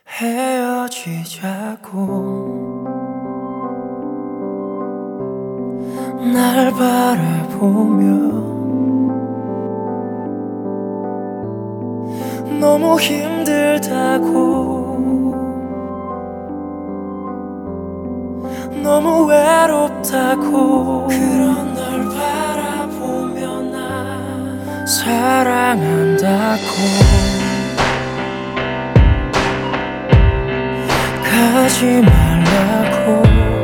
헤어지자고 날 바라보며 너무 힘들다고 너무 외롭다고 그런 널 바라보며 나 사랑한다고 가지 말라고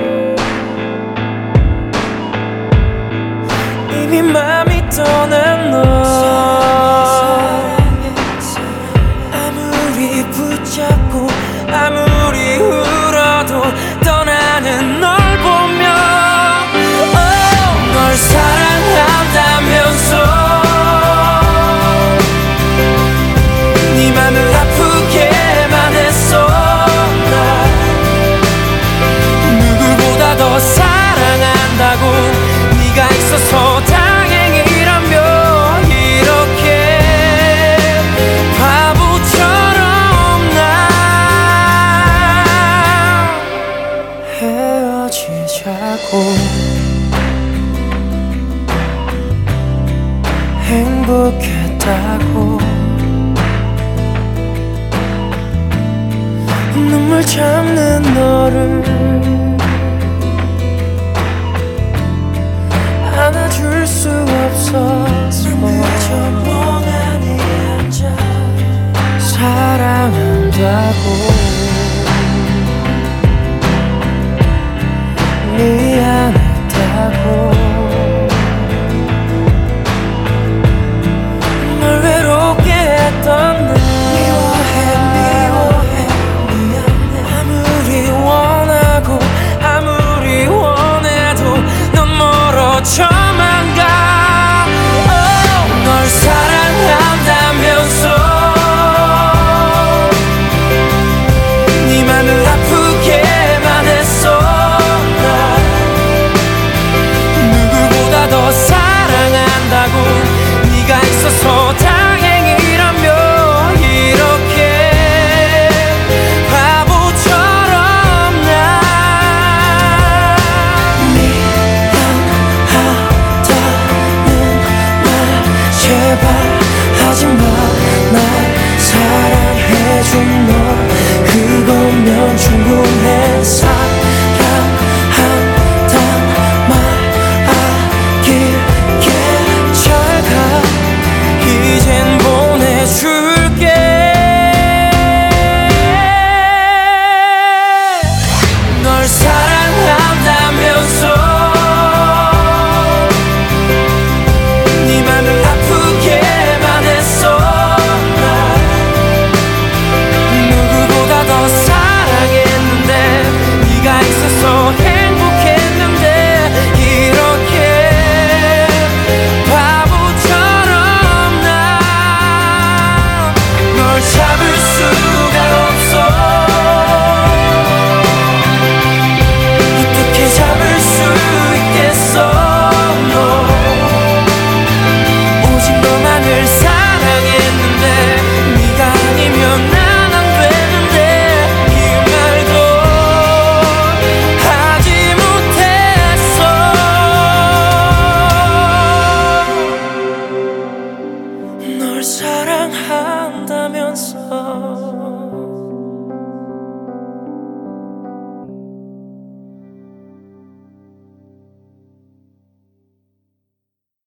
이미 맘이 떠난 너 아무리 붙잡고 아무리 울어도 떠나는 널 보며 널 사랑한다면서 네 맘을 아프게만 했어 누구보다 더 사랑한다고 네가 있어서 다행이라며 이렇게 바보처럼 나 헤어지자고 행복했다고 눈물 참는 너를 안아줄 수 없어서 멍하니 앉아 사랑한다고 미안했다고 널 외롭게 했던 날 미워해 미안해 아무리 원하고 아무리 원해도 넌 멀어져만 가 널 사랑한다면서 네 맘을 아프게만 했어 나 누구보다 더 사랑한다고 네가 있어서 다행이라며 이렇게 바보처럼 나 미안하다는 말 제발 하지마 날 사랑해준 너 그거면 충분해